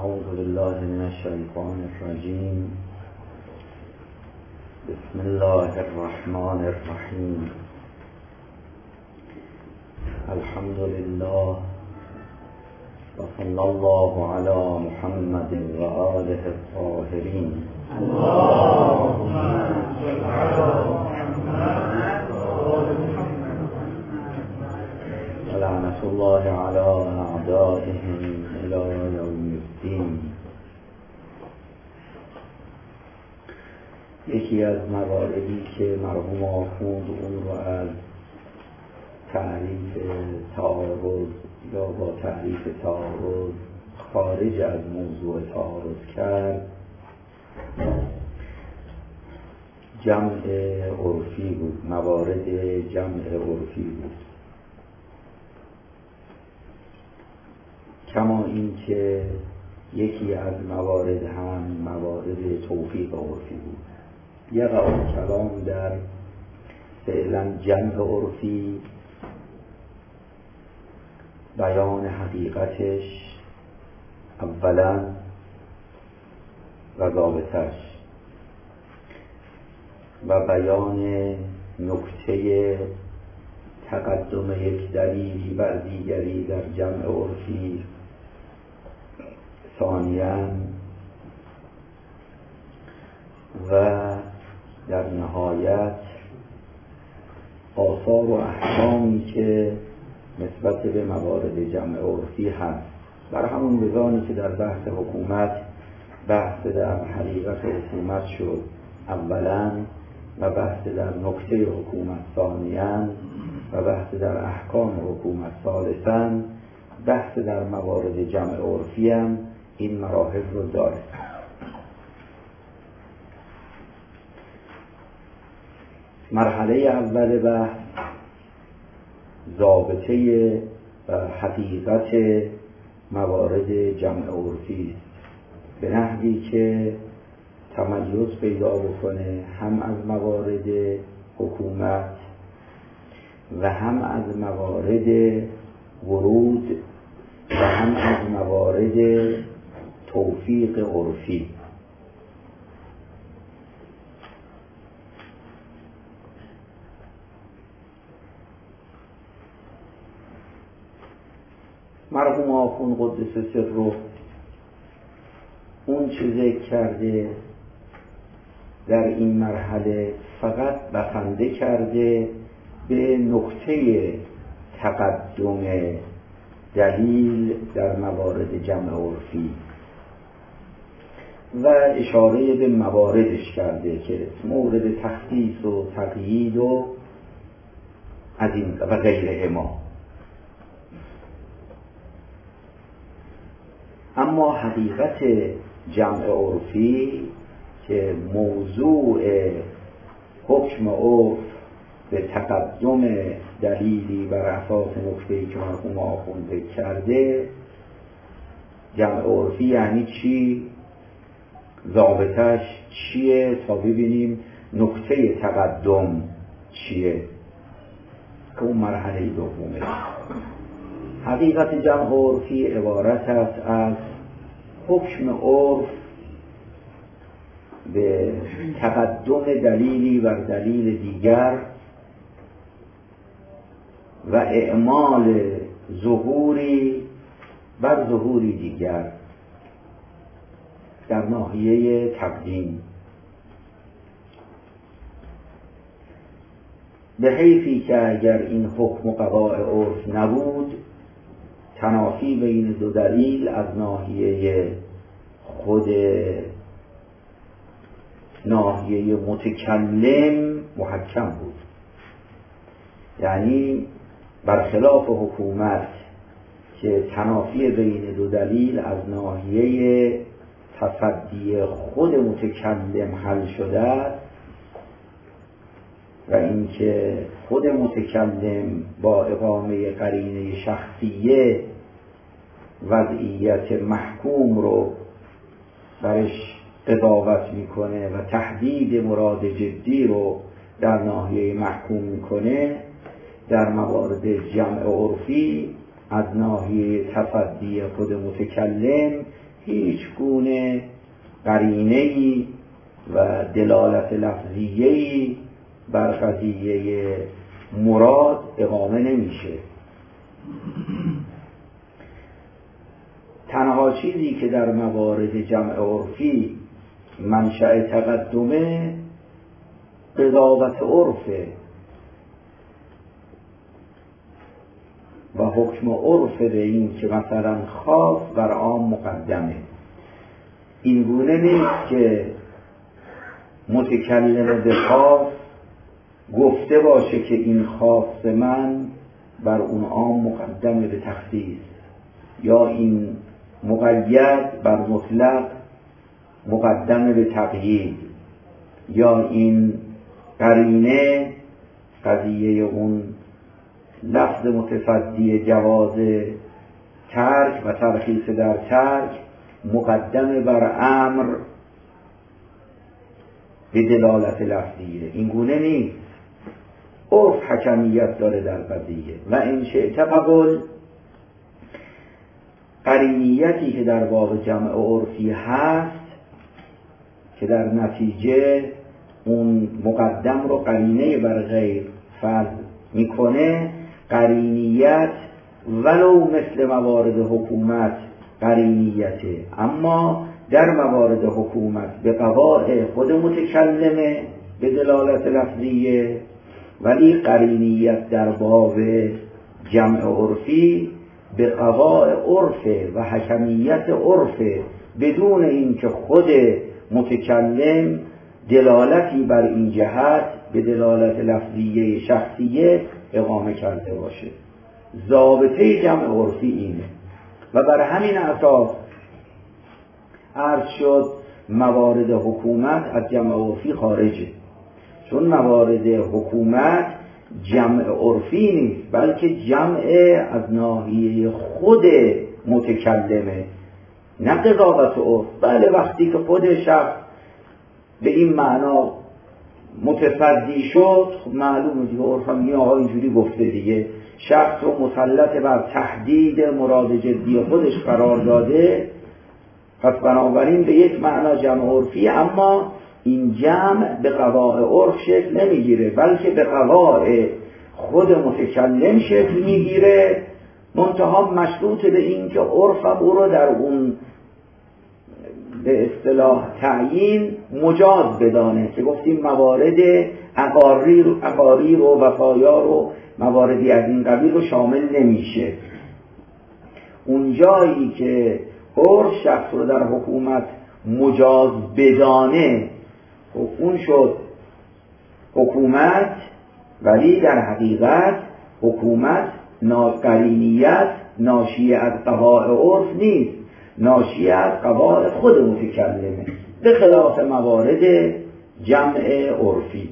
اعوذ بالله من الشیطان الرجیم. بسم الله الرحمن الرحیم. الحمد لله و صلی الله علی محمد و آله الطاهرین. اللهم صل علی محمد و آل محمد و لعنة الله علی اعدائهم الی یوم الدین. یکی از مواردی که مرحوم آخوند اون رو از تعریف تعارض یا با تعریف تعارض خارج از موضوع تعارض کرد، جمع عرفی بود، موارد جمع عرفی بود. کما این که یکی از موارد هم موارد توفیق عرفی بود. یقع کلام در فعلا جمع عرفی، بیان حقیقتش اولا و ضابطش و بیان نکته تقدم یک دلیلی بر دیگری در جمع عرفی ثانیاً، و در نهایت آثار و احکامی که نسبت به موارد جمع عرفی هست. بر همون وزانی که در بحث حکومت بحث در حقیقت حکومت شد اولا، و بحث در نکته حکومت ثانیاً، و بحث در احکام حکومت ثالثاً، بحث در موارد جمع عرفی هم این مراحل رو داره. مرحله اول بحث ضابطه و حقیقت موارد جمع عرفی است، به نحوی که تمایز پیدا بکنه هم از موارد حکومت و هم از موارد ورود و هم از موارد توفیق عرفی. مرحوم آخوند قدس سره اون چه ذکر کرده در این مرحله فقط بسنده کرده به نکته تقدم دلیل در موارد جمع عرفی و اشاره به مواردش کرده که مورد تخصیص و تقیید و از این و غیره ما. اما حقیقت جمع عرفی که موضوع حکم عرف به تقدم دلیلی بر اساس نکته‌ای که مرحوم آخوند ذکر کرده، جمع عرفی یعنی چی؟ ضابطش چیه؟ تا ببینیم نکته تقدم چیه که اون مرحله دومه. حقیقت جمع عرفی عبارت است از حکم عرف به تقدم دلیلی بر دلیل دیگر و اعمال ظهوری بر ظهوری دیگر در ناحیه تقدیم، به حیثی که اگر این حکم و قضاء عرف نبود، تنافی بین دو دلیل از ناحیه خود ناحیه متکلم محکم بود. یعنی برخلاف حکومت که تنافی بین دو دلیل از ناحیه تصدی خود متکلم حل شده است و اینکه خود متکلم با اقامه قرینه شخصیه وضعیت محکوم رو برش قضاوت میکنه و تحدید مراد جدی رو در ناحیه محکوم میکنه، در موارد جمع عرفی از ناحیه تصدی خود متکلم هیچ گونه قرینه‌ای و دلالت لفظیه‌ای بر قضیه مراد اقامه نمیشه. تنها چیزی که در موارد جمع عرفی منشأ تقدمه قضاوت عرفه و حکم عرف به این که مثلا خاص بر عام مقدمه. این گونه نیست که متکلم به خاص گفته باشه که این خاص من بر اون عام مقدمه به تخصیص، یا این مقید بر مطلق مقدمه به تقیید، یا این قرینه قضیه اون لفظ متصدی جواز ترک و ترخیص در ترک مقدمه بر امر به دلالت لفظیه. این گونه نیست. عرف حکمیت داره در قضیه و این شئت فقل. قرینیتی که در باب جمع عرفی هست که در نتیجه اون مقدم رو قرینه بر غیر فرض میکنه، قرینیت ولو مثل موارد حکومت قرینیته، اما در موارد حکومت به قواعد خود متکلمه به دلالت لفظیه، ولی قرینیت در باب جمع عرفی به قواعد عرفه و حکمیت عرفه، بدون اینکه خود متکلم دلالتی بر این جهت به دلالت لفظیه شخصیه اقامه کرده باشه. ضابطه جمع عرفی اینه و بر همین اساس عرض شد موارد حکومت از جمع عرفی خارجه، چون موارد حکومت جمع عرفی نیست بلکه جمع از ناحیه خود متکلمه، نه قضاوت عرف. بله وقتی که خود شخص به این معنا متصدی شد، خب معلومه دیگه عرف هم یه آقا اینجوری گفته دیگه، شخص رو مسلط بر تحدید مراد جدی خودش قرار داده، پس بنابراین به یک معنا جمع عرفی، اما این جمع به قواعد عرف شکل نمیگیره بلکه به قواعد خود متکلم شکل میگیره، منتها مشروط به این که عرف او رو در اون به اصطلاح تعیین مجاز بدانه، که گفتیم موارد عقاریر و وفایار و مواردی از این قبیل رو شامل نمیشه. اون جایی که عرف شخص رو در حکومت مجاز بدانه، اون شد حکومت، ولی در حقیقت حکومت قرینیت ناشی از قواعد عرف نیست، ناشی از قواعد خود متکلمه، به خلاف موارد جمع عرفی.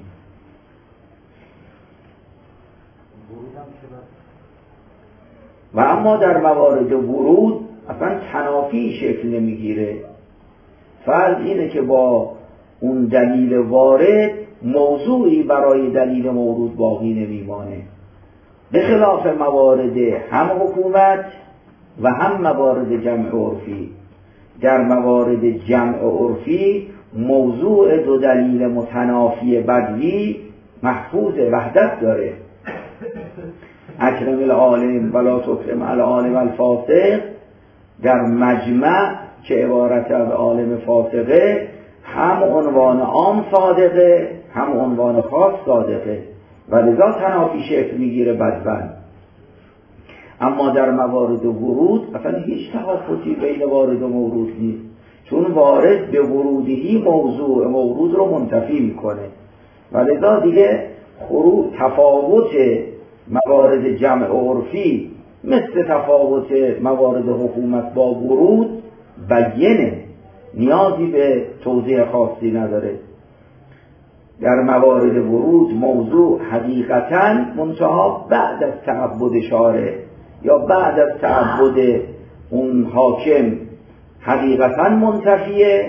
و اما در موارد ورود اصلا تنافی شکل نمیگیره. فرض اینه که با اون دلیل وارد موضوعی برای دلیل مورود باقی نمیمانه، به خلاف موارد هم حکومت و هم موارد جمع عرفی. در موارد جمع عرفی موضوع دو دلیل متنافی بدوی محفوظ وحدت داره. اکرم العالم ولا تکرم العالم الفاسق در مجمع که عبارت از عالم فاسقه، هم عنوان عام صادقه هم عنوان خاص صادقه و لذا تنافی شکل میگیره بدون. اما در موارد ورود اصلا هیچ تفاوتی بین وارد و مورود نیست، چون وارد به ورودی موضوع مورود رو منتفی میکنه و لذا دیگه تفاوت موارد جمع عرفی مثل تفاوت موارد حکومت با ورود بیینه، نیازی به توضیح خاصی نداره. در موارد ورود موضوع حقیقتاً منتها بعد از تعبد شارع یا بعد از تعبد اون حاکم حقیقتاً منتفیه،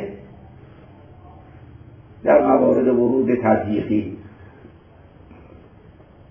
در موارد ورود تضییقی.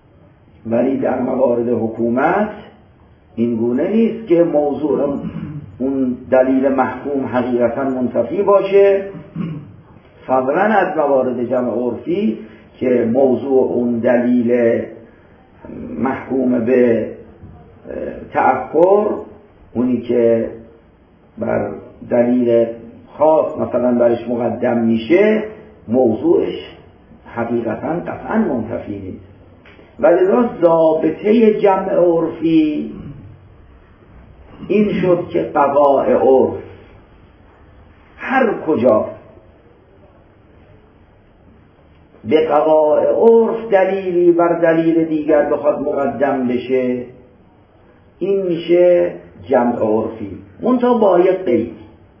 ولی در موارد حکومت این گونه نیست که موضوع اون دلیل محکوم حقیقتا منتفی باشه، فضلا از موارد جمع عرفی که موضوع اون دلیل محکوم به تأخر، اونی که بر دلیل خاص مثلا برش مقدم میشه، موضوعش حقیقتا قطعا منتفی نیست. و لذا ضابطه جمع عرفی این شد که قضاء عرف هر کجا به قضاء عرف دلیلی بر دلیل دیگر بخواد مقدم بشه، این میشه جمع عرفی، منتها با یک قید.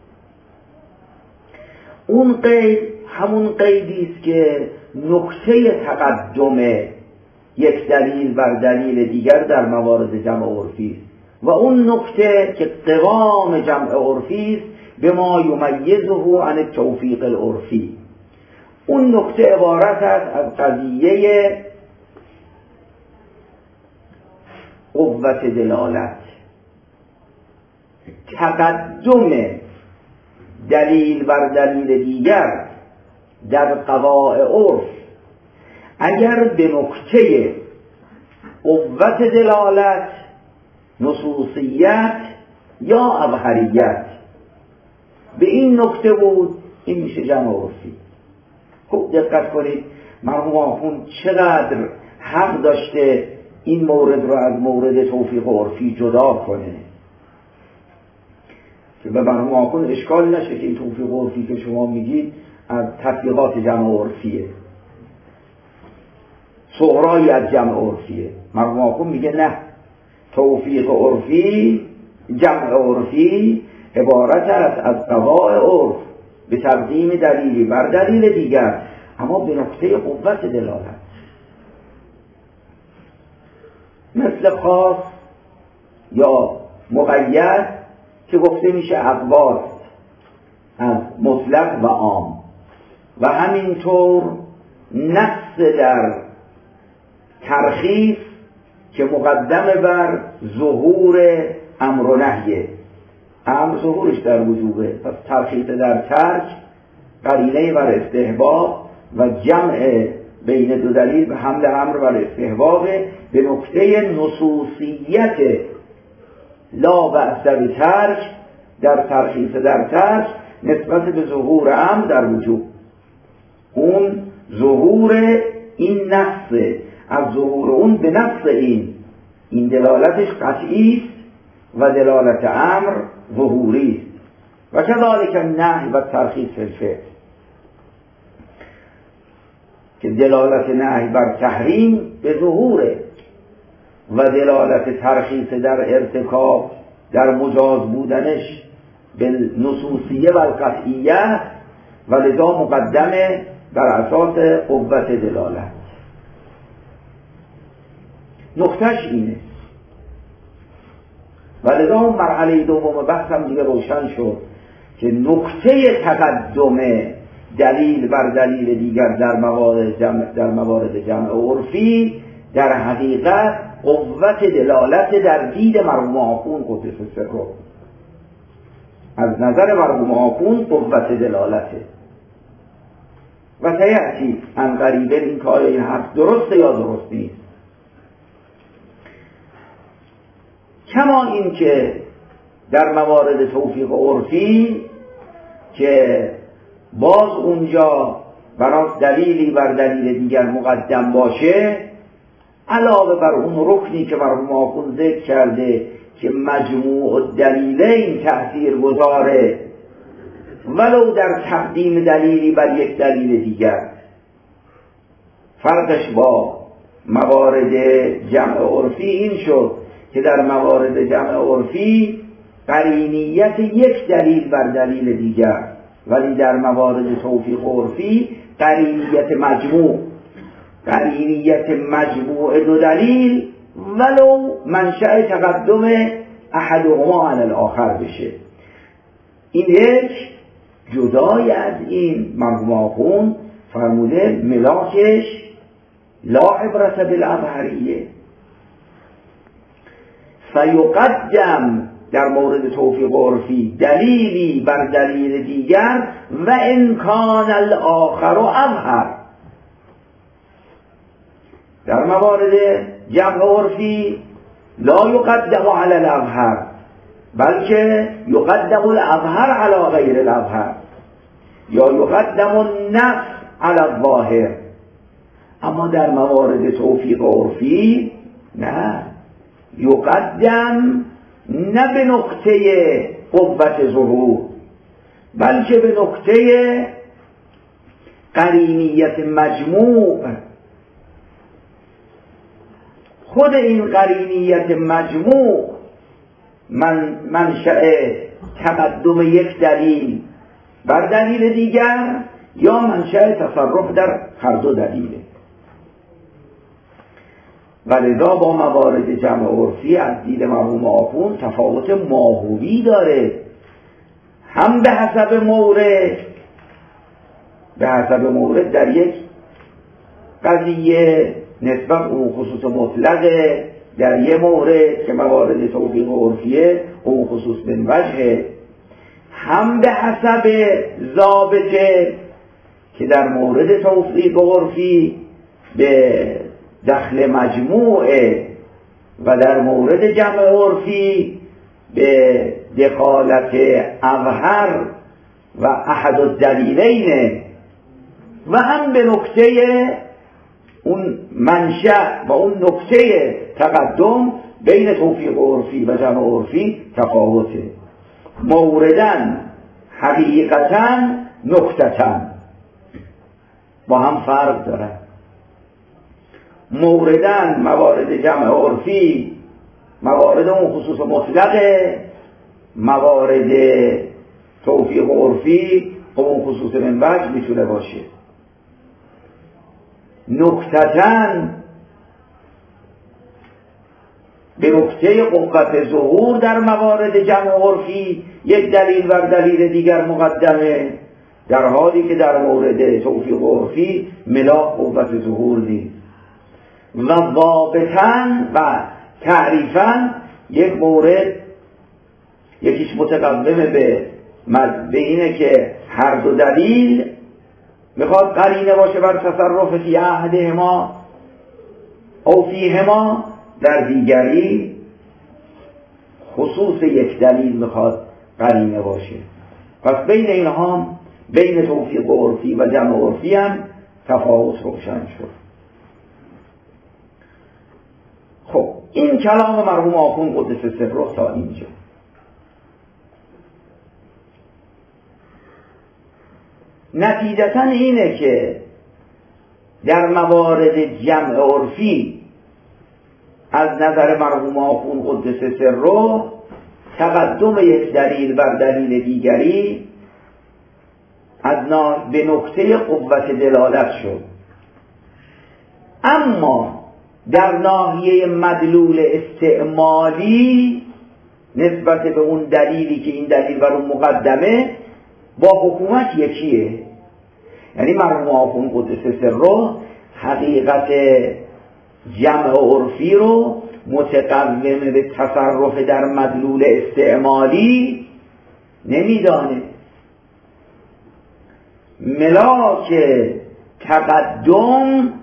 اون قید همون قیدی است که نکته تقدم یک دلیل بر دلیل دیگر در موارد جمع عرفی است و اون نکته که قوام جمع عرفی است به ما یمیزه عن التوفیق العرفی. اون نکته عبارت است از قضیه قوت دلالت، تقدم دلیل بر دلیل دیگر در قضاء عرف اگر به نکته قوت دلالت، نصوصیت یا ابهریت به این نکته بود، این میشه جمع عرفی. خوب دقت کنید مرحوم آخوند چقدر حق داشته این مورد رو از مورد توفیق عرفی جدا کنه که به مرحوم آخوند اشکال نشه که این توفیق عرفی که شما میگید از تطبیقات جمع عرفیه، صغرایی از جمع عرفیه. مرحوم آخوند میگه نه، توفیق عرفی، جمع عرفی عبارت است از قضاء عرف به تقدیم دلیلی بر دلیل دیگر، اما به نقطه قوت دلالت، مثل خاص یا مقید که گفته میشه اقواس از مطلق و عام، و همینطور نص در ترخیص که مقدم بر ظهور امر و نهیه. امر ظهورش در وجوبه، پس ترخیص در ترک قرینه بر استحباب و جمع بین دو دلیل به حمل امر بر استحباب به نکته نصوصیت لا بأس بترک در ترخیص در ترک نسبت به ظهور امر در وجوب. اون ظهور این نص، از ظهور اون به نص این دلالتش قطعی است و دلالت امر ظهوری است. و کذالک النهی و ترخیص فی الفعل که دلالت نهی بر تحریم به ظهوره و دلالت ترخیص در ارتکاب در مجاز بودنش به نصوصیه و القطعیه و لذا مقدمه بر اساس قوت دلالت. نقطهش اینه و لذا اون مرحله دوم بحث هم دیگه روشن شد که نقطه تقدم دلیل بر دلیل دیگر در موارد جمع عرفی در حقیقت قوت دلالت در دید مرحوم آخوند قدس سره، از نظر مرحوم آخوند قوت دلالته. و سیأتی عن قریبا این کار این حرف درسته یا درست نیست. کما این که در موارد توفیق عرفی که باز اونجا برای دلیلی بر دلیل دیگر مقدم باشه، علاوه بر اون رکنی که مرحوم آخوند ذکر کرده که مجموع دلیلین تأثیر گذاره ولو در تقدیم دلیلی بر یک دلیل دیگر، فرقش با موارد جمع عرفی این شد که در موارد جمع عرفی قرینیت یک دلیل بر دلیل دیگر، ولی در موارد توفیق عرفی قرینیت مجموع دو دلیل ولو منشأ تقدم احدهما علی الاخر بشه. این یک جدای از این مرحوم آخوند فرموده ملاکش لا عبرت بالابهریه فیقدم در مورد توفیق عرفی دلیلی بر دلیل دیگر و امکان الاخر و ابهر. در موارد جمع عرفی لا یقدم علی الابهر بلکه یقدم الابهر علی غیر الابهر یا یقدم النفس علی الظاهر. اما در موارد توفیق عرفی نه، یقدم نه به نقطه قوت ظهور بلکه به نقطه قرینیت مجموع. خود این قرینیت مجموع منشأ تقدم یک دلیل بر دلیل دیگر یا منشأ تصرف در هر دو دلیله. ولذا با موارد جمع عرفی از دید مرحوم آخوند تفاوت ماهوی داره، هم به حسب مورد در یک قضیه نسبت اون خصوص مطلقه، در یک مورد که موارد توفیق عرفیه اون خصوص من وجهه، هم به حسب ضابطه که در مورد توفیق عرفی به دخل مجموعه و در مورد جمع عرفی به دخالت ابهر و احد الدلیلین و هم به نکته اون منشأ و اون نکته تقدم بین توفیق عرفی و جمع عرفی تفاوته. موردن حقیقتا نکتتن با هم فرق دارن. موردن موارد جمع عرفی موارد اون خصوص مطلقه، موارد توفیق عرفی اون خصوص من وجه میتونه باشه. نکتتن به نکته قوت ظهور در موارد جمع عرفی یک دلیل بر دلیل دیگر مقدمه، در حالی که در مورد توفیق عرفی ملاک قوت ظهور نیست. و ضابطن و تعریفن یک مورد یکیش متقدمه به اینه که هر دو دلیل میخواد قرینه باشه بر تصرف فی احدهما او فیهما، در دیگری خصوص یک دلیل میخواد قرینه باشه. پس بین اینها بین توفیق عرفی و جمع عرفی هم تفاوت روشن شد. خب این کلام مرحوم آخوند قدس سره تا اینجا. نتیجتا اینه که در موارد جمع عرفی از نظر مرحوم آخوند قدس سره تقدم یک دلیل بر دلیل دیگری به نکته قوت دلالت شد. اما در ناحیه مدلول استعمالی نسبت به اون دلیلی که این دلیل بر اون مقدمه با حکومت یکیه. یعنی مرحوم آخوند قدس سره حقیقت جمع عرفی رو متقوم به تصرف در مدلول استعمالی نمیدانه. ملاک تقدم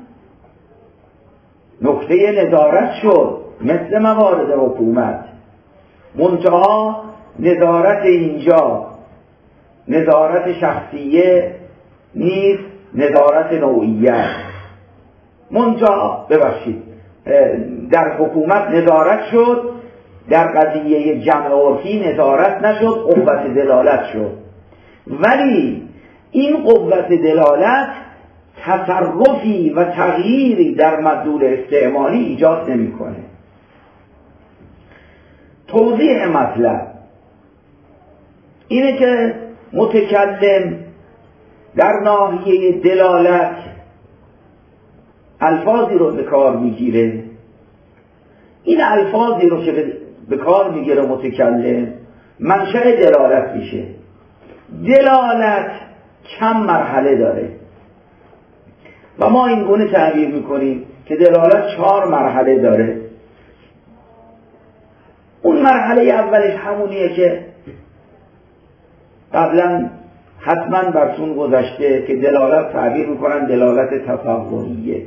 نکته نظارت شد مثل موارد حکومت، منتها نظارت اینجا نظارت شخصیه نیست، نظارت نوعیت. منتها ببخشید در حکومت نظارت شد، در قضیه جمع عرفی نظارت نشد، قوت دلالت شد. ولی این قوت دلالت تصرفی و تغییری در مدلول استعمالی ایجاد نمیکنه. توضیح مطلب اینه که متکلم در ناحیه دلالت الفاظی رو به کار میگیره. این الفاظی رو که به کار میگیره متکلم منشأ دلالت میشه. دلالت چند مرحله داره و ما این گونه تعبیر میکنیم که دلالت 4 مرحله داره. اون مرحله اولش همونیه که قبلا حتما برسون گذشته که دلالت تعبیر میکنن دلالت تصوریه.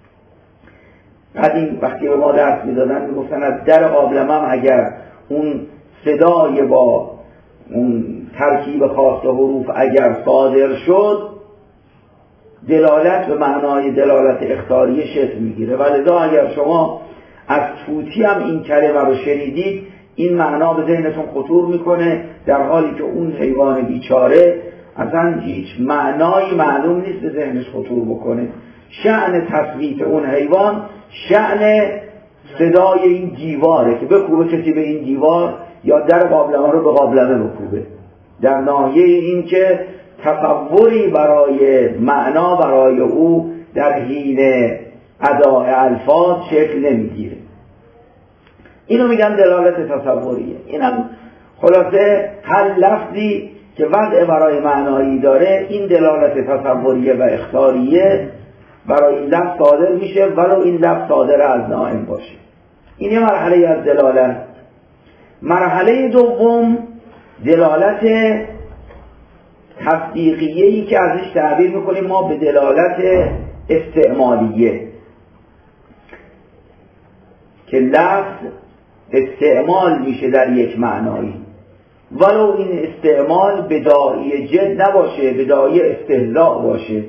قدیم وقتی به ما درس میدادن میگفتن از در قابلمم اگر اون صدای با اون ترکیب خاص حروف اگر صادر شد دلالت به معنای دلالت اخطاریه شکل میگیره. ولذا اگر شما از طوطی هم این کلمه رو شنیدید این معنا به ذهنتون خطور میکنه، در حالی که اون حیوان بیچاره اصلا هیچ معنایی معلوم نیست به ذهنش خطور بکنه. شأن تصویت اون حیوان شأن صدای این دیواره که بکوبه کسی به این دیوار یا در قابلمه رو به قابلمه بکوبه، در ناحیه این که تصوری برای معنا برای او در حین اداء الفاظ شکل نمیگیره. اینو میگن دلالت تصوریه. اینم خلاصه هر لفظی که وضع برای معنایی داره این دلالت تصوریه و اخطاریه برای این لفظ صادر میشه ولو این لفظ صادر از نائم باشه. این یه مرحله از دلالت. مرحله دوم دلالت تصدیقیه‌ای که ازش تعبیر میکنیم ما به دلالت استعمالیه، که لفظ استعمال میشه در یک معنایی ولو این استعمال بداعی جد نباشه، بداعی استهلاء باشه.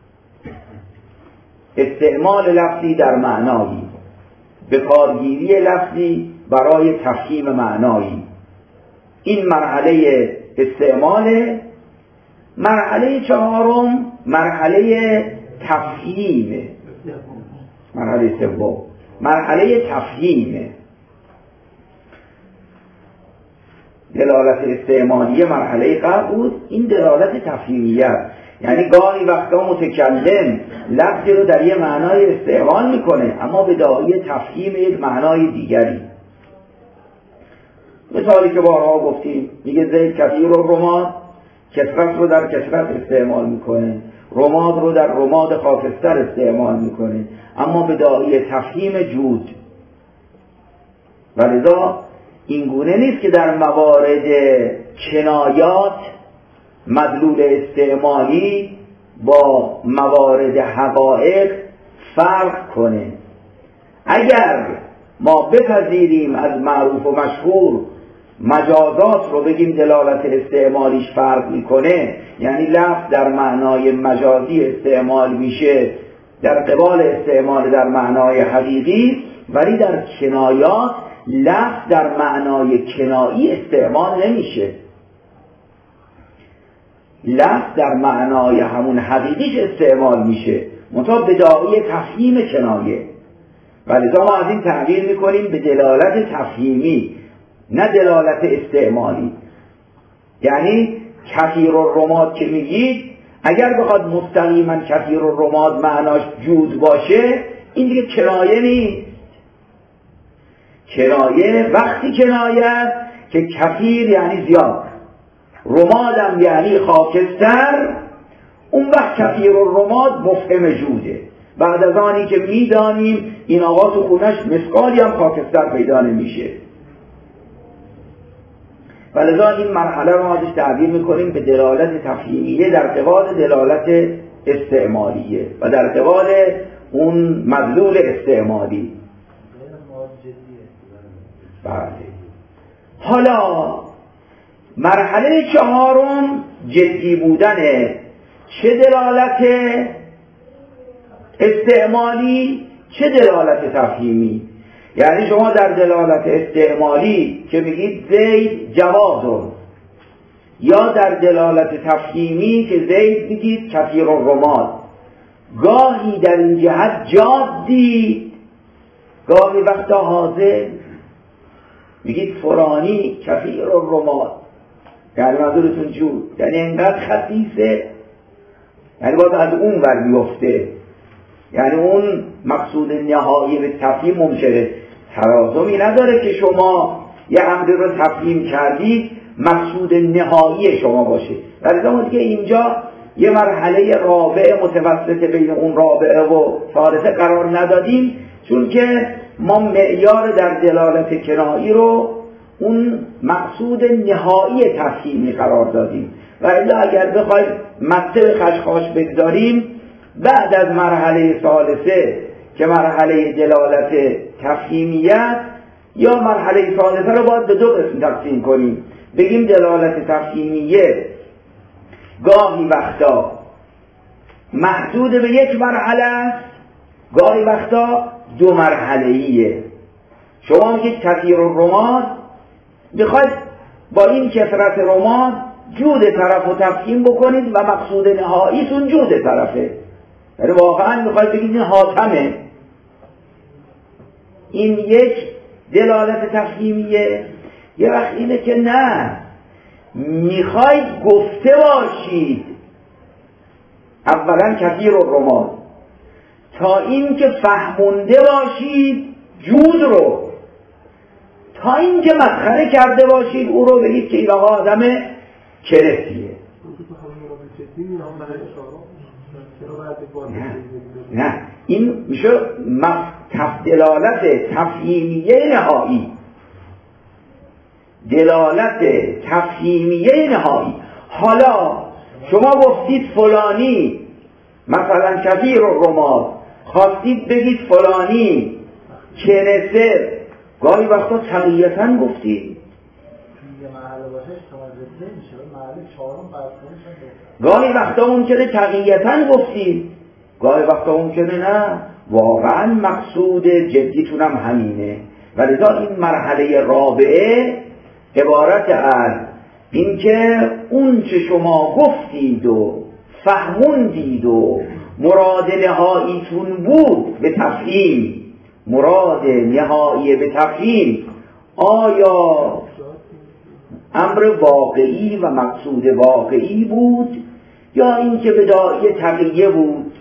استعمال لفظی در معنایی، به کارگیری لفظی برای تفهیم معنایی، این مرحله استعمال. مرحله چهارم مرحله تفهیمه. مرحله سوم مرحله تفهیمه. دلالت استعمالیه مرحله قبل بود، این دلالت تفهیمیه است. یعنی گاهی وقتا متکلم لفظی رو در یه معنای استعمال میکنه اما به داعی تفهیم یک معنای دیگری. مثالی که بارها گفتیم میگه زید کثیر الرماد، کثرت رو در کثرت استعمال میکنه، رماد رو در رماد خاکستر استعمال میکنه اما به داعی تفهیم جود. ولذا این گونه نیست که در موارد کنایات مدلول استعمالی با موارد حقایق فرق کنه. اگر ما بپذیریم از معروف و مشهور مجازات رو بگیم دلالت استعمالیش فرق میکنه، یعنی لفظ در معنای مجازی استعمال میشه در قبال استعمال در معنای حقیقی، ولی در کنایات لفظ در معنای کنایی استعمال نمیشه، لفظ در معنای همون حقیقیش استعمال میشه منتها به داعی تفهیم کنایه. ولذا ما از این تعبیر میکنیم به دلالت تفهیمی نه دلالت استعمالی. یعنی کثیر الرماد که میگید اگر بخواد مستقیما کثیر الرماد معناش جود باشه این دیگه کنایه نیست. کنایه وقتی کنایه است که کثیر یعنی زیاد، رمادم یعنی خاکستر، اون وقت کثیر الرماد مفهم جوده. بعد از آنی که میدانیم این آقا تو خونش مسقالی هم خاکستر پیدا نمیشه. ولذا این مرحله رو ازش تعبیر میکنیم به دلالت تفهیمیه در قبال دلالت استعمالیه و در قبال اون مدلول استعمالی. بله. حالا مرحله چهارم جدی بودنه، چه دلالت استعمالی چه دلالت تفهیمی. یعنی شما در دلالت استعمالی که میگید زید جوادون، یا در دلالت تفهیمی که زید میگید کثیر الرماد، گاهی در این جهت جادی گاهی وقتا حاضر میگید فرانی کثیر الرماد، یعنی منظورتون جود، یعنی انقدر خسیسه، یعنی باید از اون ور بیفته، یعنی اون مقصود نهایی به تفهیم ممکنه ترازمی نداره که شما یه امری رو تفهیم کردید مقصود نهایی شما باشه. ولی ما دیگه اینجا یه مرحله رابع متوسط بین اون رابعه و ثالثه قرار ندادیم، چون که ما معیار در دلالت کنایی رو اون مقصود نهایی تفهیمی قرار دادیم. و الا اگر بخوایم مطلب خشخاش بگذاریم، بعد از مرحله ثالثه که مرحله دلالت تفهیمیت، یا مرحله ثالثه رو باید به دو قسم تقسیم کنیم. بگیم دلالت تفهیمیه گاهی وقتا محدود به یک مرحله است، گاهی وقتا دو مرحله‌ایه. شما میگید کثیر الرماد، میخواید با این کثرت رماد جود طرف رو تفهیم بکنید و مقصود نهاییتون جود طرفه. یعنی واقعا میخواید بگید این حاتمه. این یک دلالت تفهیمیه. یه وقت اینه که نه، میخواید گفته باشید اولا کثیر الرماد تا این که فهمونده باشید جود رو، تا این که مسخره کرده باشید او رو، بگید که این آقا آدم کرسیه. نه این میشه دلالت تفهیمیه نهایی. دلالت تفهیمیه نهایی. حالا شما گفتید فلانی مثلا کثیر الرماد، خواستید بگید فلانی کنسه، گاهی وقتا تقییتاً گفتید، گاهی وقتا ممکنه تقییتاً گفتید، گاهی وقتا ممکنه نه، واقعا مقصود جدیتونم همینه. و لذا این مرحله رابعه عبارت از اینکه اون چه شما گفتید و فهموندید و مراد نهاییتون بود به تفهیم، مراد نهایی به تفهیم، آیا امر واقعی و مقصود واقعی بود یا اینکه بداعی تقیه بود؟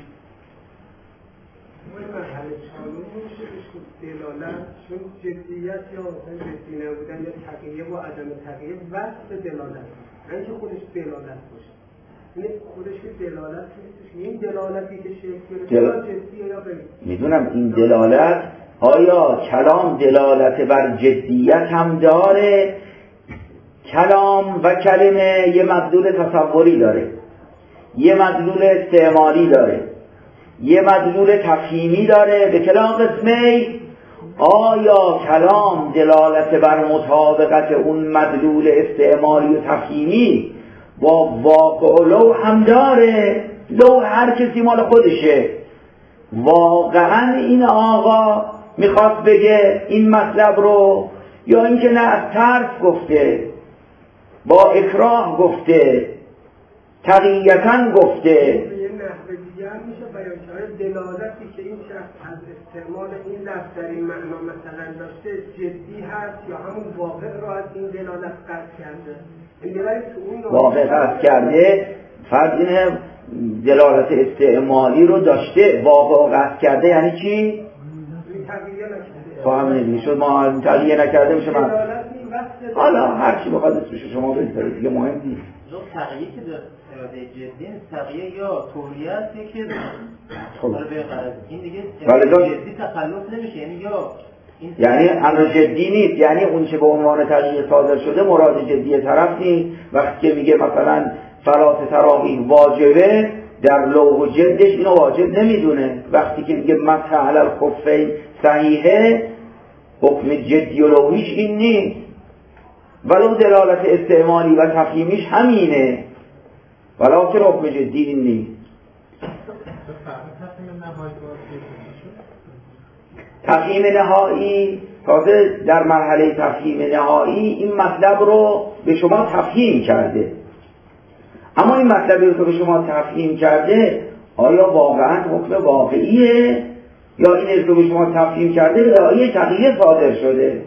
چون جدیت یا جدی نبودن یا تقیه و عدم تقیه وصف دلالت، نه اینکه خودش دلالت باشه. این خودش دلالت نیست. این دلالتی که شکل گرفته جدیه یا غیر. میدونم این دلالت، آیا کلام دلالت بر جدیت هم داره؟ کلام و کلمه یه مدلول تصوری داره، یه مدلول استعمالی داره، یه مدلول تفهیمی داره. به کلام قسمی آیا کلام دلالت بر مطابقت اون مدلول استعمالی و تفهیمی با واقع لو هم داره؟ لو هر کسی مال خودشه. واقعا این آقا میخواست بگه این مطلب رو، یا اینکه نه از ترس گفته، با اکراه گفته، تقییتاً گفته؟ میشه بیان کرد دلالتی که این شخص از استعمال این لفظ در این معنا مثلا داشته جدی هست یا همون واقع را از این دلالت قطع کرده. این واقع قطع کرده فرض اینه دلالت استعمالی رو داشته، واقع قطع کرده یعنی چی؟ تغییر نکرده. فهمه دیگه شد ما تغییر نکرده میشه من حالا هر چی بخواد اسمش شما بذارید دیگه مهم نیست. تغییر که اراده جدی تغییر یا طوریت که حالا به غرض این دیگه جدی تخلف نمیشه، یعنی امر جدی نیست، یعنی اون چه به عنوان تغییر صادر شده مراد جدی طرف نیست. وقتی که میگه مثلا صلات تراویح واجبه، در لوح و جلدش اینو واجب نمیدونه. وقتی که میگه مسح علی الخفین صحیحه، حکم جدی و لوحیش این نیست، ولو دلالت استعمالی و تفهیمیش همینه، ولو که حکم جدی این نیست. تفهیم نهایی تازه در مرحله تفهیم نهایی این مطلب رو به شما تفهیم کرده، اما این مطلبی رو که به شما تفهیم کرده آیا واقعا حکم واقعیه یا این رو به شما تفهیم کرده بداعی تغییر صادر شده؟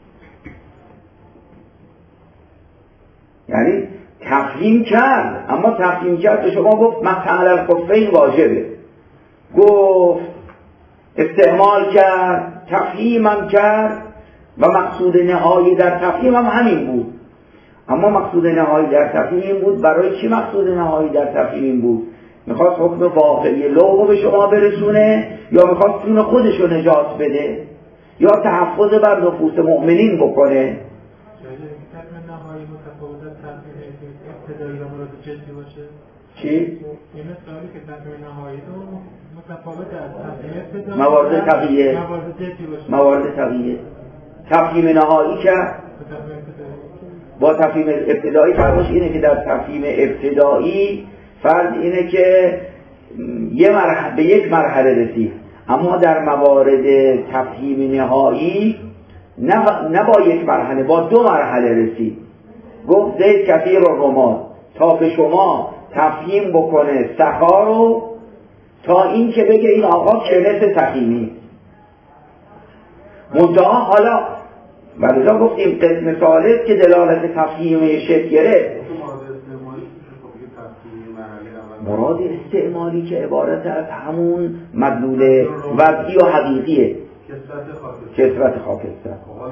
یعنی تفهیم کرد، اما تفهیم کرد به شما گفت مسح علی الخفین واجبه، گفت استعمال کرد، تفهیمم کرد و مقصود نهایی در تفهیم هم همین بود. اما مقصود نهایی در تفهیم این بود. برای چی مقصود نهایی در تفهیم این بود؟ میخواست حکم واقعی لوح به شما برسونه یا میخواست جون خودشو نجات بده یا تحفظ بر نفوس مؤمنین بکنه؟ جایی که تقیم نهایی متفاوت از تقیم ابتدایی و مراد جدی باشه؟ چی؟ این سوالی که تقیم نهایی متفاوت از تقیم ابتدایی موارد تقییه. موارد جدی باشه. موارد تقییه. تقیم نهایی که با تفهیم ابتدایی فرقش اینه که در تفهیم ابتدایی فرض اینه که به یک مرحله رسید، اما در موارد تفهیم نهایی نه با یک مرحله، با 2 مرحله رسید. گفت زید کثیر الرماد، تا به شما تفهیم بکنه سخا رو، تا این که بگه این آقا کنس سخیمی. منتها حالا ولذا گفتیم قسم ثالث که دلالت تفهیمی شکل گرفت. مراد استعمالی که عبارت از همون مدلول وضعی و حقیقیه، کثرت خاکستر.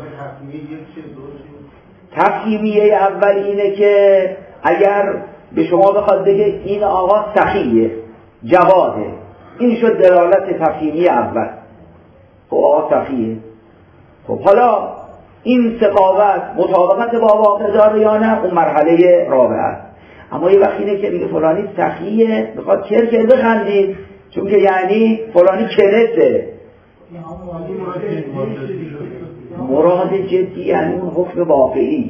تفهیمیه اول اینه که اگر به شما بخواد بگه این آقا سخیه، جواده، این شد دلالت تفهیمی اول. خب آقا سخیه، خب حالا این سقاوت مطابقت با واقع داره یا نه، اون مرحله رابعه. اما یه وقت اینه که میگه فلانی سخیه، بخواد کرکر بخندید، چون که یعنی فلانی کنسه. مراد جدی یعنی اون حکم واقعی.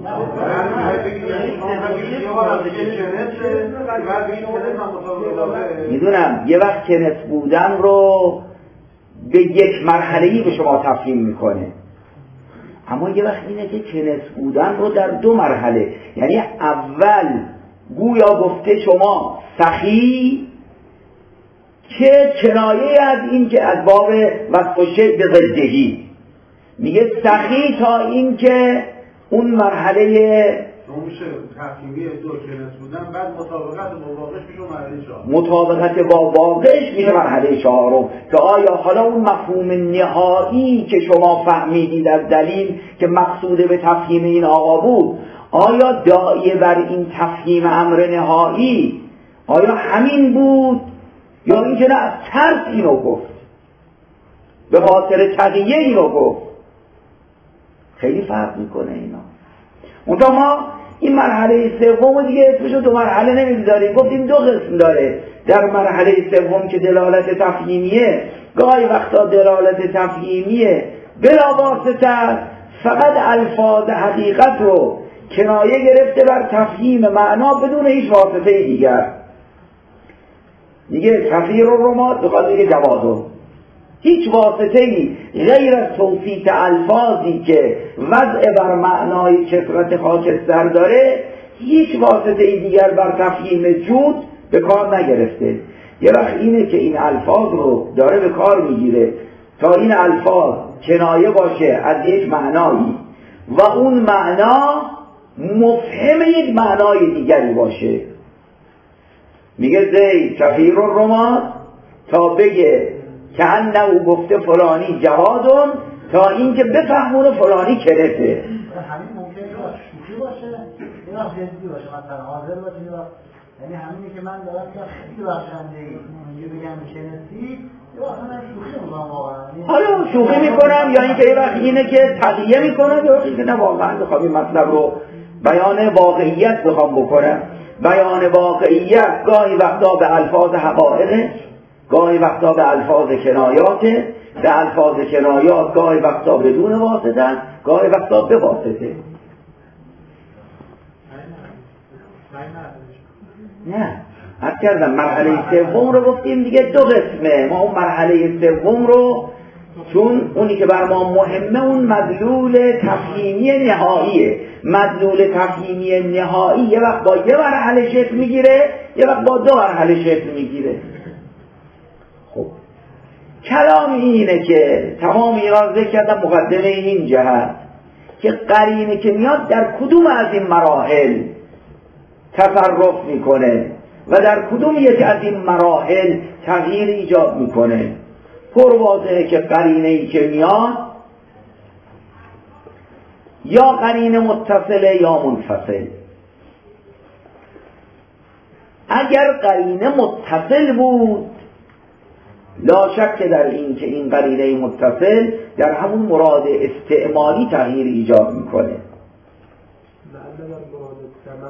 میدونم یه وقت کنس بودن رو به یک مرحله‌ای به شما تفهیم میکنه، اما یه وقت اینه که کنس بودن رو در 2 مرحله، یعنی اول گویا گفته شما سخی که کنایه از این که از باب وصف الشیء به ضدهی، میگه سخی تا این که اون مرحله تفهیمی 2 کنس بودن، بعد مطابقت با واقعش میشه مرحله 4. مطابقت با واقعش میشه مرحله 4. که آیا حالا اون مفهوم نهایی که شما فهمیدید از دلیل که مقصود به تفهیم این آقا بود، آیا داعیه بر این تفهیم امر نهایی آیا همین بود یا اینکه نه از ترس اینو گفت، به خاطر تقیه اینو گفت؟ خیلی فرق میکنه اینا. منتها ما این مرحله سوم دیگه اسمشو 2 مرحله نمیذاریم، گفتیم 2 قسم داره. در مرحله سوم که دلالت تفهیمیه، گاهی وقتا دلالت تفهیمیه بلا واسطه، فقط الفاظ حقیقت رو کنایه گرفته بر تفهیم معنا بدون هیچ واسطه دیگر. دیگه کثیر الرماد بخواد دیگه جوازو، هیچ واسطه‌ای غیر از توصیف الفاظی که وضع بر معنای کثرت خاکستر داره، هیچ واسطه‌ای دیگر بر تفهیم جود به کار نگرفته. یه وقت اینه که این الفاظ رو داره به کار میگیره تا این الفاظ کنایه باشه از یک معنایی و اون معنا مفهم یک معنای دیگری باشه. میگه زید کثیر الرماد تا بگه که انه گفته فلانی جوادون، تا اینکه بفهمونه فلانی کرته. همین ممکنه شوخی باشه یا جدی باشه، مثلا حاضر باشه، یعنی همینی که من دارم خیلی بخشنده‌ای اینجا بگم کنسی یا اصلا شوخی میکنم واقعا. حالا شوخی میکنم یا اینکه یه وقت اینه که تقیه میکنم یا اینکه نه واقعا بخوام این مطلب رو بیان واقعیت بخوام بکنم. بیان واقعیت گاهی وقتا به الفاظ حقایق، گاهی وقتا به الفاظ کنایات، به الفاظ کنایات گاهی وقتا بدون واسطه، گاهی وقتا به واسطه. نه حد کردم مرحله سوم رو گفتیم دیگه 2 قسمه. ما اون مرحله سوم رو چون اونی که بر ما مهمه اون مدلول تفهیمی نهاییه. مدلول تفهیمی نهایی یه وقت با یه مرحله شکل میگیره، یه وقت با 2 مرحله شکل میگیره. خب کلام اینه که تمام اینا ذکر کردم مقدمه این جهت که قرینه که میاد در کدوم از این مراحل تصرف میکنه و در کدوم یک از این مراحل تغییر ایجاد میکنه. پر واضحه که قرینه ای که میاد یا قرینه متصله یا منفصل. اگر قرینه متصل بود لا شک در این که این قرینه متصل در همون مراد استعمالی تغییر ایجاد میکنه.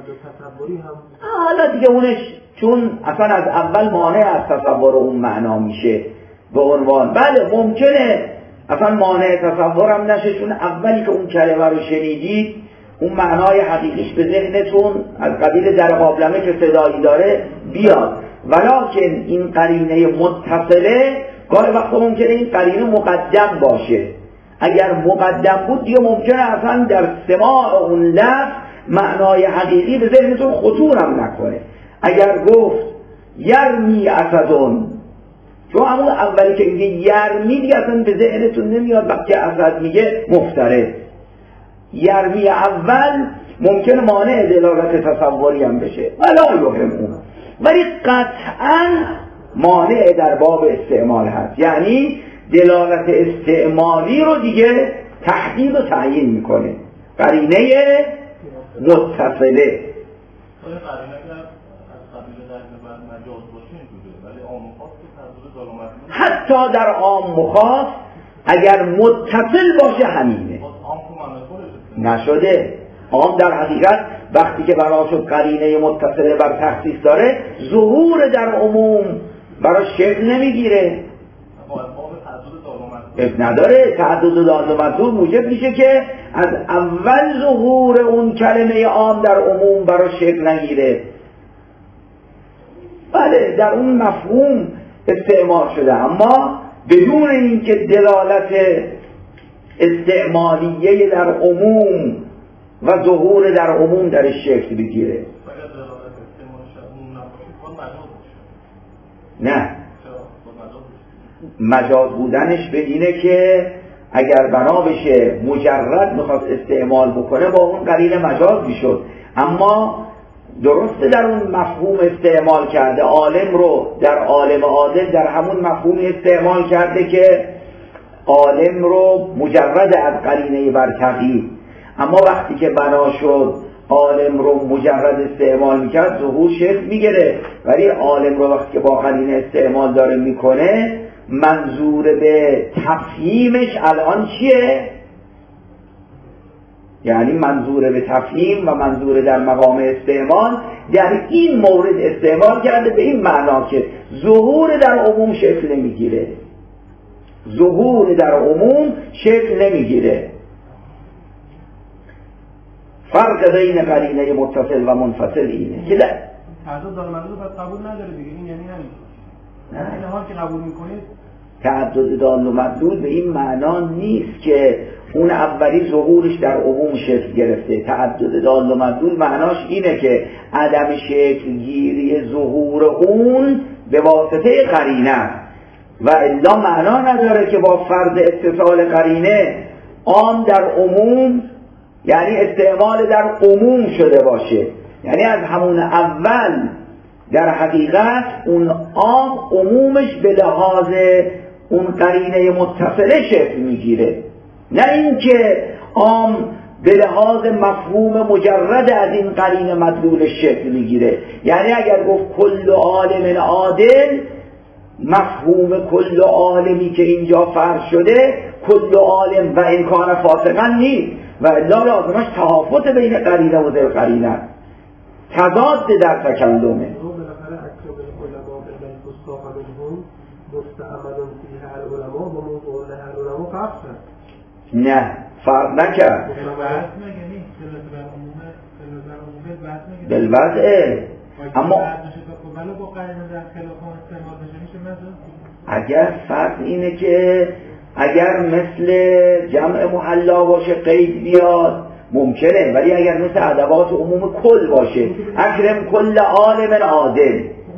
تصوری هم حالا دیگه اونش چون اصلا از اول مانع از تصور اون معنا میشه به عنوان، بله ممکنه اصلا مانع تصورم نشه، چون اولی که اون کلمه رو شنیدید اون معنای حقیقیش به ذهنتون از قبیل در قابلمه که صدایی داره بیاد، ولکن این قرینه متصله گاهی وقتا ممکنه این قرینه مقدم باشه. اگر مقدم بود دیگه ممکنه اصلا در سماع اون لفظ معنای حقیقی به ذهنتون خطورم نکنه. اگر گفت یرمی اسدون، چون همون اولی که میگه یرمی دیگه اصلا به ذهنتون نمیاد، وقتی اسد میگه مفترض. یرمی اول ممکنه مانع دلالت تصوری هم بشه ولا یهمون، ولی قطعا مانع در باب استعمال هست، یعنی دلالت استعمالی رو دیگه تحدید و تعیین میکنه. قرینه متصله حتی در عام مخاص اگر متصل باشه همینه نشده. عام در حقیقت وقتی که بنا شد قرینه متصله بر تخصیص داره ظهور در عموم برای شکل نمیگیره، نداره. تعدد دال و مطلوب موجب میشه که از اول ظهور اون کلمه عام در عموم برای شکل نگیره. بله در اون مفهوم استعمال شده، اما بدون اینکه دلالت استعمالیه در عموم و ظهور در عموم در شکل بگیره. نه، مجاز بودنش به اینه که اگر بنا بشه مجرد میخواست استعمال بکنه با اون قرینه مجاز میشد، اما درسته در اون مفهوم استعمال کرده. عالم رو در عالم عادل در همون مفهوم استعمال کرده که عالم رو مجرد از قرینه برتقی، اما وقتی که بنا شد عالم رو مجرد استعمال میکرد ظهور شکل میگیره، ولی عالم رو وقتی که با قرینه استعمال داره میکنه منظور به تفهیمش الان چیه؟ یعنی منظور به تفهیم و منظور در مقام استعمال، یعنی این مورد استعمال کرده به این معنا که ظهور در عموم شکل نمیگیره، ظهور در عموم شکل نمیگیره. فرق بین قرینه متصل و منفصل اینه که تعدد دال مطلوب پس قبول نداره دیگه، این یعنی همین این حال که قبول میکنید تعدد دال و مطلوب به این معنا نیست که اون اولی ظهورش در عموم شکل گرفته. تعدد دال و مطلوب معناش اینه که عدم شکل گیری ظهور اون به واسطه قرینه و الا معنا نداره که با فرض اتصال قرینه عام در عموم، یعنی استعمال در عموم شده باشه، یعنی از همون اول در حقیقت اون عام عمومش به لحاظ اون قرینه متصله شکل میگیره، نه اینکه عام به لحاظ مفهوم مجرد از این قرینه مدلولش شکل میگیره. یعنی اگر گفت کل عالم عادل، مفهوم کل عالمی که اینجا فرض شده کل عالم و امکان فاسقا نیست، و الا لازمش تحافظ بین قرینه و ذل قرینه، تضاد در تکلمه. بالاخره اکثر العلماء بین فساق منهم مستعمل فیها العلماء و موضوع لها العلماء فرق نه فرق نکرد بالوضع، اما اگر فرق اینه که اگر مثل جمع محلا باشه قید بیاد ممکنه، ولی اگر مثل ادوات عموم کل باشه اکرم کل عالم عادل،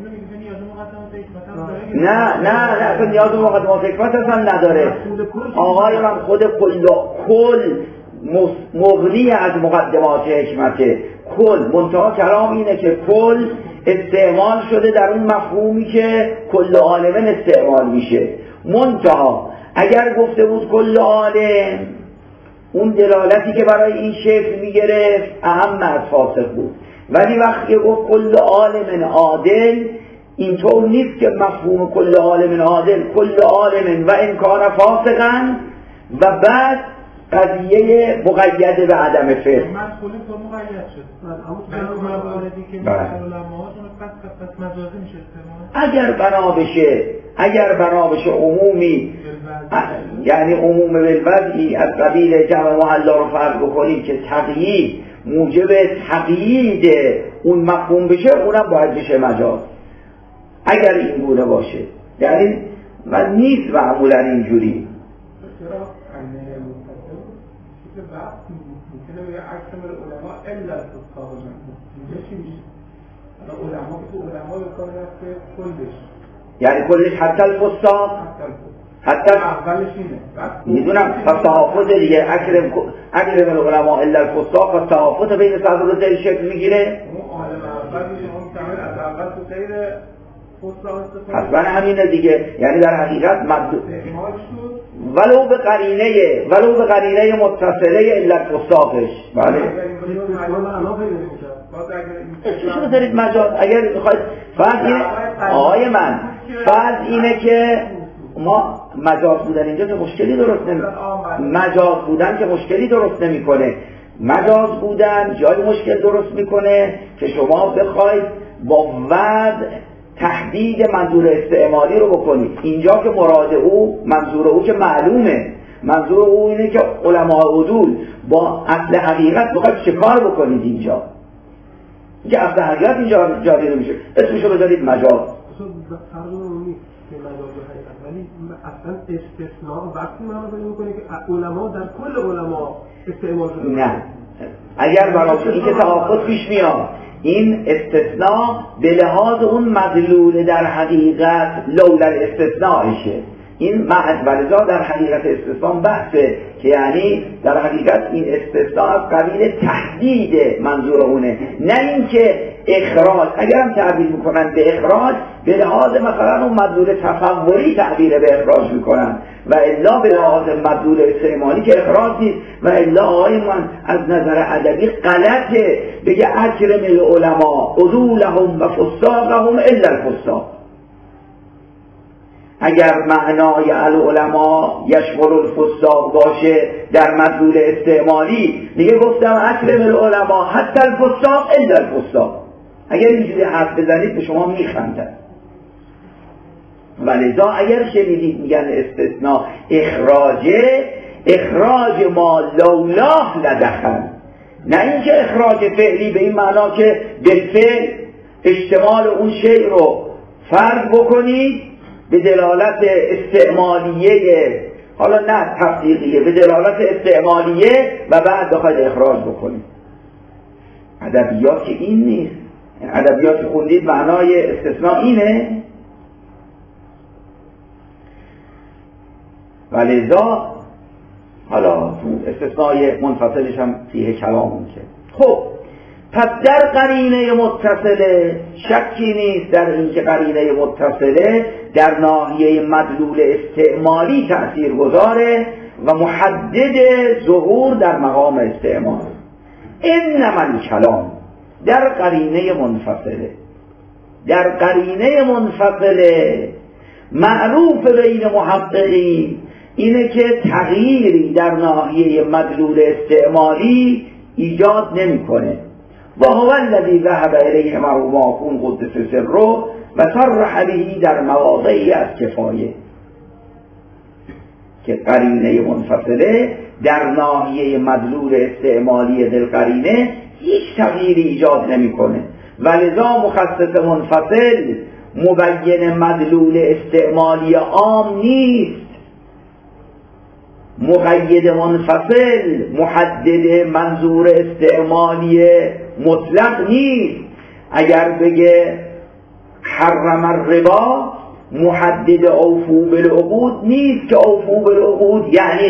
نه اصلا نیاز به مقدمات حکمت اصلا نداره. آقای من خود کل مغنی از مقدمات حکمته. کل منتها کلام اینه که کل استعمال شده در اون مفهومی که کل عالم استعمال میشه. منتها اگر گفته بود کل عالم، اون دلالتی که برای این شکل میگرفت اهم از فاسق بود، ولی وقتی گفت کل عالم عادل اینطور نیست که مفهوم کل عالم عادل کل عالم و امکان فاسقا و بعد قضیه مقید به عدم فعل. مسئول تو مقید شد. اما مواردی که علما پس مجازی میشه استعمال. اگر بنا بشه عمومی، یعنی عموم بالوضعی از قبیل جمع محلا رو فرض بکنیم که تقیید موجب تقیید اون مفهوم بشه، اونم باید بشه مجاز. اگر این گونه باشه، یعنی من نیست معمولا اینجوری. ممکنه به اکثر علما الا الفساق اینجا چی میشه؟ علما که تو علما به کار رفته کلش، یعنی کلش حتی الفساق، حتی اولش اینه میدونم تفاوت دیگه. اکرم العلماء الا الفساق و تفاوت بین صدر و ذیل شکل میگیره. اون عالم اول میشه اون تعمل از اول تو غیر فساق استفاده، حتما همینه دیگه. یعنی در حقیقت ولو به قرینه متصله الا الفساقش. بله چون دارید مجاز. اگر میخواید فرض اینه که ما مجاز بودن اینجا که مشکلی درست مجاز بودن که مشکلی درست نمیکنه. مجاز بودن جای مشکل درست میکنه که شما بخواید با وضع تحدید منظور استعمالی رو بکنید. اینجا که مراد او، منظور او که معلومه، منظور او اینه که علماء عدول با اصل حقیقت بخواید چه کار بکنید اینجا که اصل حقیقت اینجا جاری نمیشه، اسمشو بذارید مجاز. ولی اصلا استثناء وقتی معنا پیدا میکنه که علما در کل علما استعمال شده. نه، اگر برای این که تعاقد پیش میاد، این استثناء به لحاظ اون مدلول در حقیقت لولا استثناءشه. این معذ در حقیقت استثناء بحثه که یعنی در حقیقت این استثناء از قبیل تحدید منظور اونه، نه اینکه اخراج. اگرم تعبیر میکنن به اخراج به لحاظ مثلا اون مدلول تصوری تعبیر به اخراج میکنن و الا به لحاظ مدلول استعمالی که اخراج نیست. و الا آقای من از نظر ادبی غلطه بگه اکرم العلماء عدولهم و فساقهم الا الفساق. اگر معنای العلماء یشمل الفساق باشه در مدلول استعمالی، دیگه گفتم اکرم العلماء حتی الفساق الا الفساق. اگر اینجوری حرف بزنید به شما میخندن. ولذا اگر شنیدید میگن استثناء اخراج ما لولاه لدخل، نه اینکه اخراج فعلی به این معنا که بالفعل اشتمال اون شیء رو فرض بکنید به دلالت استعمالیه، حالا نه تفسیقیه، به دلالت استعمالیه و بعد بخواید اخراج بکنید. ادبیات که این نیست. ادبیات خوندید معنای استثناء اینه. ولذا حالا تو استثناء منفصلش هم فیه کلام که خب پس در قرینه متصله شکی نیست در اینکه قرینه متصله در ناحیه مدلول استعمالی تأثیر گذاره و محدد ظهور در مقام استعمال. انما الکلام در قرینه منفصله معروف بین محققین اینه که تغییری در ناحیه مدلول استعمالی ایجاد نمیکنه. و هو الذی ذهب الیه معلوماتون قدس سره و صرح به در مواضعی از کفایه، که قرینه منفصله در ناحیه مدلول استعمالی دلقرینه هیچ تغییری ایجاد نمیکنه. ولذا مخصص منفصل مبین مدلول استعمالی عام نیست، مقید منفصل محدد منظور استعمالی مطلق نیست. اگر بگه حرم الربا محدد اوفو بالعقود نیست که اوفو بالعقود یعنی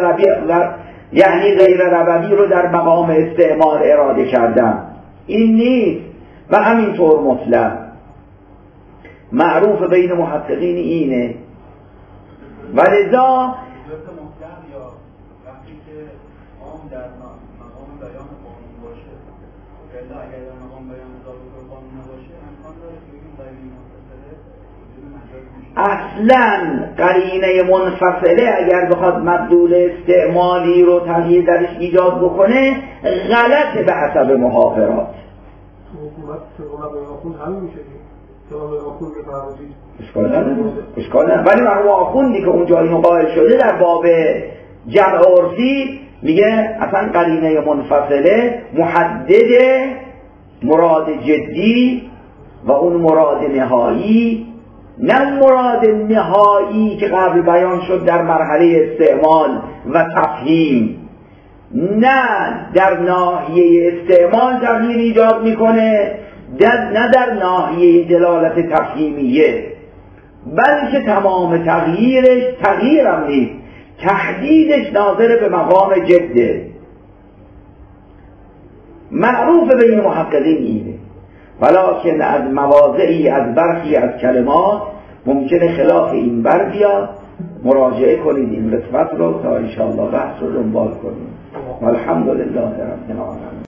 غیر ربوی رو در مقام استعمال اراده کردن، این نیست. و همینطور مطلق معروف بین محققین اینه. ولذا در مقام بیان قانون باشه، اگر در مقام بیان اضافه قانون نباشه، امکان داره که بگیم قرینه متصله اصلا قرینه منفصله اگر بخواد مدلول استعمالی رو تغییر درش ایجاد بکنه غلطه به حسب محاورات. اشکال نداره ولی مرحوم آخوندی که اونجا اینو قائل شده در باب جمع عرفی میگه اصلا قرینه منفصله محدد مراد جدی و اون مراد نهایی، نه مراد نهایی که قبل بیان شد در مرحله استعمال و تفهیم، نه در ناحیه استعمال تغییر ایجاد میکنه، نه در ناحیه دلالت تفهیمیه، بلکه تمام تغییرش تغییر هم نیست، تحدیدش ناظر به مقام جده. معروف بین محققین اینه، ولکن از مواضعی از برخی از کلمات ممکنه خلاف این بر بیاد. مراجعه کنید این قسمت رو تا انشاءالله بحث رو دنبال کنید. والحمدلله رب العالمین.